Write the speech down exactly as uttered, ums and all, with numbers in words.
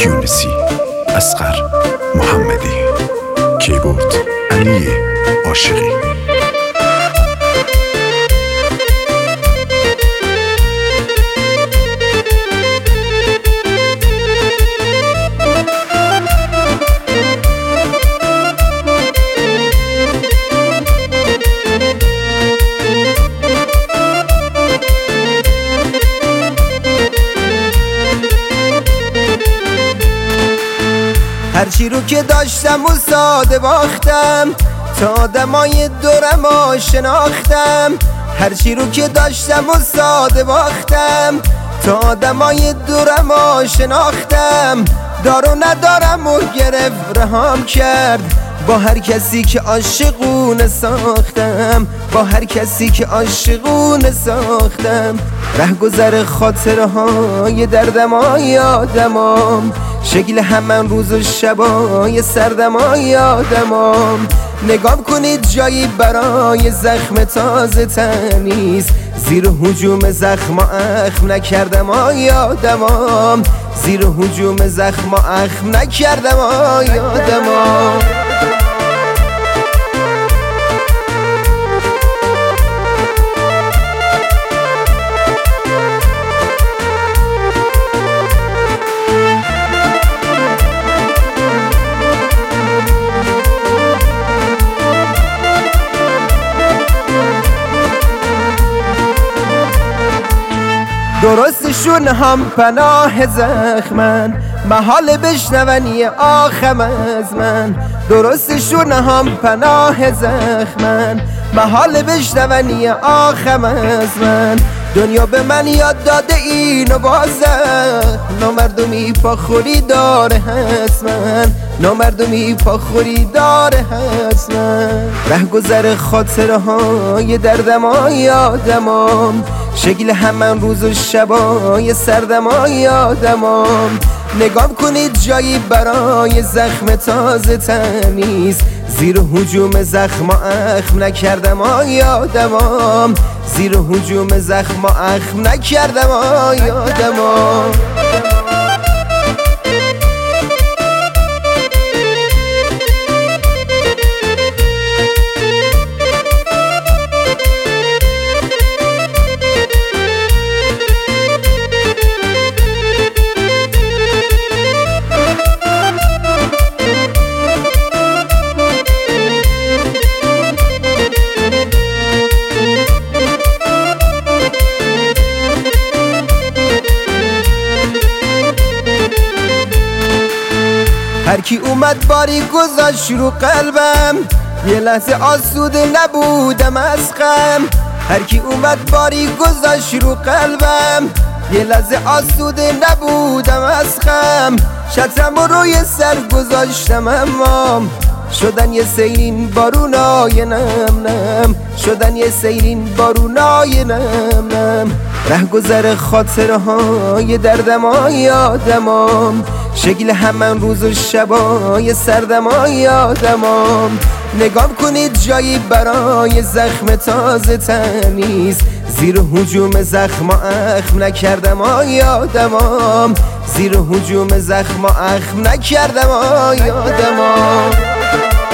یونسی، اصغر محمدی، کیبورد علی عاشقی. هرچی رو که داشتم و ساده باختم، تا آدمای دورم ها شناختم. هرچی رو که داشتم و ساده باختم، تا آدمای دورم ها شناختم. دار و ندارم و گرفت رهام کرد، با هر کسی که عاشقونه ساختم، با هر کسی که عاشقونه ساختم. رهگذر خاطرهای دردمای آدمام، شکل همان روز و شبای سردمای آدمام. نگاه کنید جایی برای زخم تازه تنیست، زیر هجوم زخم اخم نکردم آی آدمام، زیر هجوم زخم اخم نکردم آی آدمام. درستشون هم پناه زخمن، محال بشنونی آخم از من. درستشون هم پناه زخمن، محال بشنونی آخم از من. دنیا به من یاد داده اینو بازم، نامردمی پا خوری داره حتما، نامردمی پا خوری داره حتما. رهگذر خاطرهای دردمای آدمام، شکل همان روز و شبای سردمای آدمام. نگاه کنید جایی برای زخم تازه تنیست، زیر هجوم زخم اخم نکردم آی آدمام، زیر هجوم زخم اخم نکردم آی آدمام. هر کی اومد باری گذاشت رو قلبم، یه لحظه آسوده نبودم از غم. هر کی اومد باری گذاشت رو قلبم، یه لحظه آسوده نبودم از غم. شطرم رو روی سر گذاشتم اما شدن یه سیلین بارونای نم نم، شدن یه سیلین بارونای نم نم. رهگذر خاطرهای دردمای آدمام، شکل همان روز و شبای سردمای آدمام. نگاه کنید جایی برای زخم تازه تنیست، زیر هجوم زخم اخم نکردم آی آدمام، زیر هجوم زخم اخم نکردم آی آدمام.